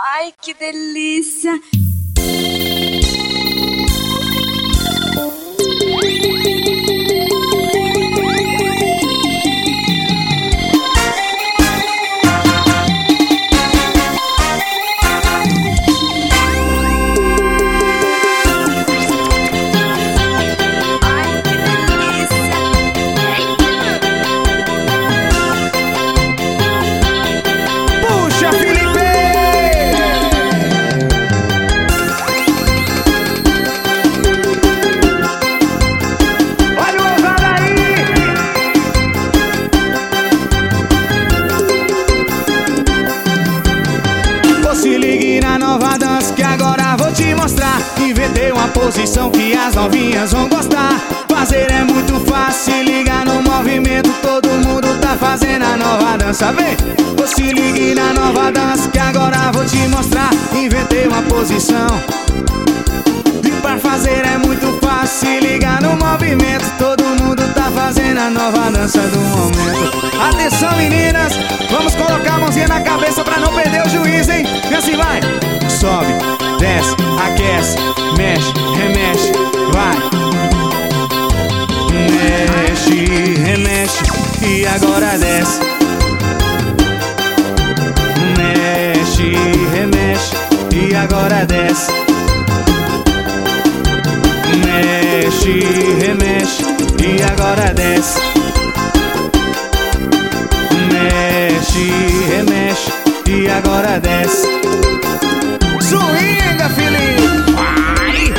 Ai, que delícia! Inventei uma posição que as novinhas vão gostar. Fazer é muito fácil, se liga no movimento. Todo mundo tá fazendo a nova dança, vem! Ou se ligue na nova dança que agora vou te mostrar. Inventei uma posição e pra fazer é muito fácil, se liga no movimento. Todo mundo tá fazendo a nova dança do momento. Atenção meninas, vamos colocar a mãozinha na cabeça pra não perder o juiz, hein? E assim vai! Sobe, desce, aquece, mexe, remexe, vai. Mexe, remexe e agora desce. Mexe, remexe e agora desce. Mexe, remexe e agora desce. Mexe, remexe e agora desce. Swinga, Felipe! Vai!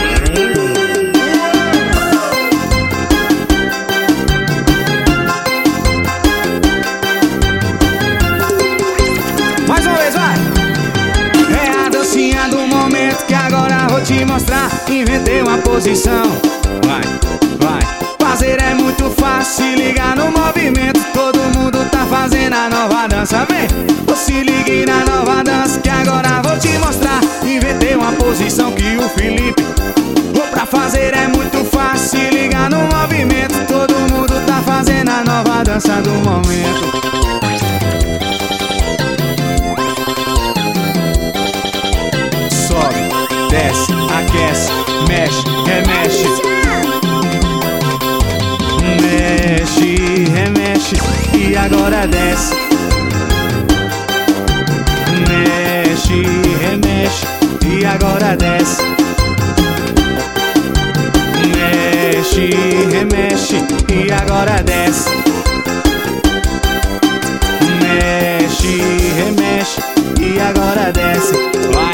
Mais uma vez, vai! É a dancinha do momento que agora vou te mostrar. Inventei uma posição. Vai, vai! Fazer é muito fácil, se ligar no movimento. Todo mundo tá fazendo a nova dança, vem! Ou se ligue na nova dança que agora vou te mostrar. Inventei uma posição que o Felipe ou pra fazer é muito fácil, se ligar no movimento. Todo mundo tá fazendo a nova dança do momento. Sobe, desce, aquece, mexe, remexe. Mexe, remexe e agora desce. Mexe, remexe e agora desce. Mexe, remexe e agora desce. Mexe, remexe e agora desce. Vai!